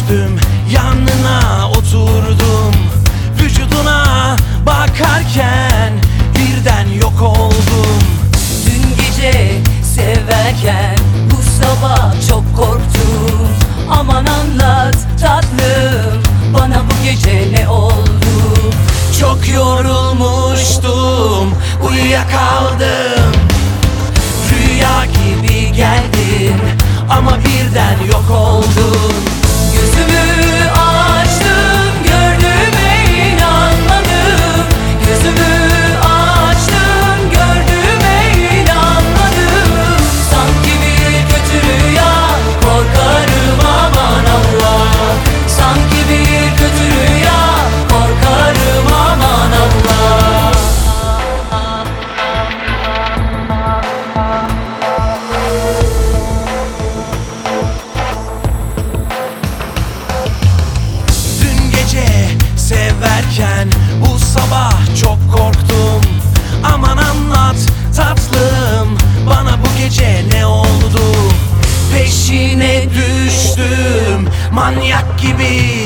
düştüm, yanına oturdum. Vücuduna bakarken birden yok oldum. Dün gece severken bu sabah çok korktum. Aman anlat tatlım, bana bu gece ne oldu? Çok yorulmuştum, uyuyakaldım. Rüya gibi geldin ama birden yok oldun. Gözümü açtım, gördüğüme inanmadım. Gözümü açtım, gördüğüme inanmadım. Sanki bir kötü rüya, korkarım aman Allah. Sanki bir kötü rüya, korkarım aman Allah. Dün gece severken bu sabah çok korktum. Aman anlat tatlım, bana bu gece ne oldu? Peşine düştüm manyak gibi.